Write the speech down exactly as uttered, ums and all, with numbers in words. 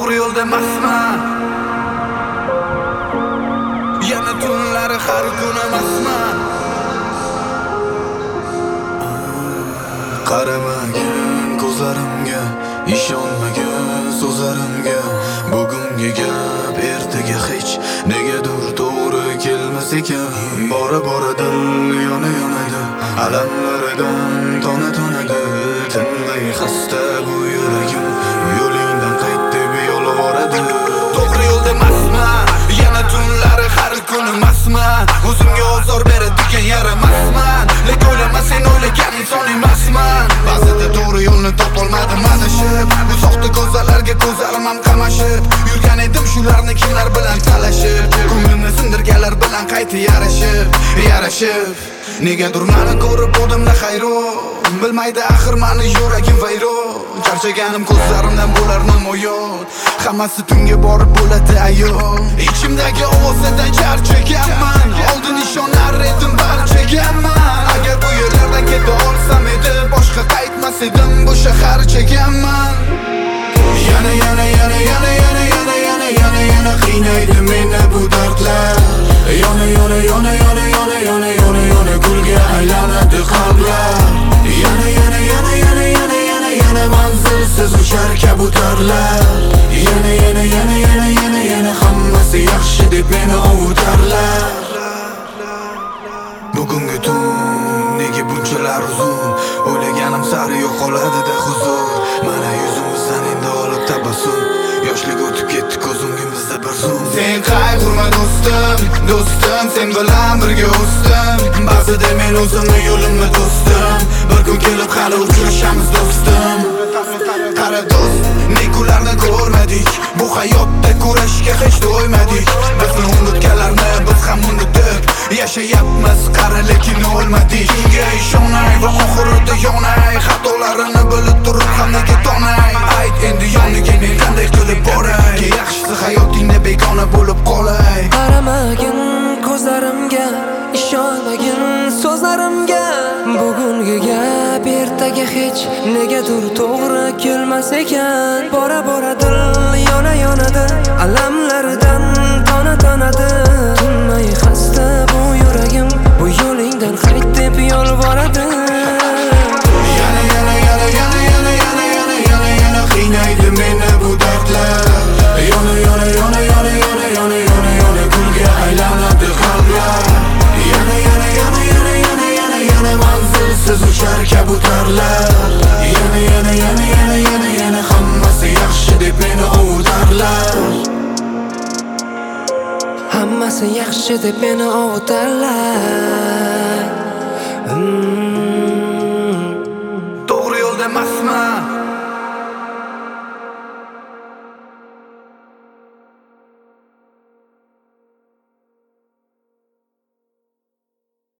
to'g'ri yo'lda emasman. Yana tunlari har kuni emasman. Qaramagin ko'zlarimga, ishonmagin so'zlarimga. Bugungi gap ertaga hech negadir to'g'ri kelmas ekan. Bora bora dil yona yonadi, alamlaridan tona tonadi. Tinmay xasta bu yuragim, yo'lingdan qayt deb yolvoradi. To'g'ri yo'lda emasman, yana tunlari har kuni emasman. O'zimga ozor beradigan yaramasman, lekin o'ylama sen o'ylagan inson emasman. Ba'zida to'g'ri yo'lni topolmadim adashib, bu soxta ko'zlarga ko'zlarim ham qamashib. Yurgan edim shularni kimlar bilan talashib, ko'nglimni sindirganlar bilan qayta yarashib, yarashib. Negadir meni ko'rib o'dimda hayron, bilmaydi axir meni yuragim vayron. Charchaganim ko'zlarimdan bo'lar namoyon, hammasi tunga borib bo'ladi ayon. Ichimdagi ovozidan charchaganman, oldin ishonar edim barchaganman. Agar bu yerlardan keta olsam edi, boshqa qaytmas edim, bu shahar chekanman. Yana yana yana yana yana yana yana yana yana qiynaydi meni bu dardlar. Yana yana yana yana yana yana yana yana kulga aylanadi qalblar. Yana yana yana yana yana yana yana manzilsiz uchar kabutarlar. Yana yana yana yana yana yana hammasi yaxshi deb meni ovutarlar. Bugungi tun nega bunchalar uzun, o'ylaganim sari yo'qoladi-da huzur. Mana yuzimizdan endi olib tabassum, yoshlik o'tib ketdi ko'zingimizda bir zum. Sen qayg'urma do'stim, do'stim, sen bilan birga o'sdim. Ba'zida men o'zimni yo'limni to'sdim, bir kun kelib hali uchrashamiz do'stim. Qara do'st, nekularni ko'rmadik, bu hayotda kurashga hech to'ymadik. Bizni unutganlarni biz ham unutib yashayapmiz, qara lekin o'lmadik. Shunga ishonay va oxirida yonay, xatolarini bilib turib ham nega tonay. Ayt endi yoniga men qanday qilib boray, yaxshisi hayotingda begona bo'lib qolay. Qaramagin ko'zlarimga, ishonmagin so'zlarimga. Bugungi gap ertaga hech negadir to'g'ri kelmas ekan. Bora bora dil yona yonadi, alamlaridan tona tonadi. Tinmay xasta bu yuragim, bu yo'lingdan qayt deb yolvoradi. Yana yana yana yana yana yana yana yana yana qiynaydi meni bu dardlar. Yana yana yana yana yana yana yana yana kulga aylanadi qalblar. Yana yana yana yana yana yana yana manzilsiz uchar kabutarlar. Yana yana yana yana yana yana hammasi yaxshi deb meni ovutarlar. Hammasi yaxshi deb meni ovutarlar.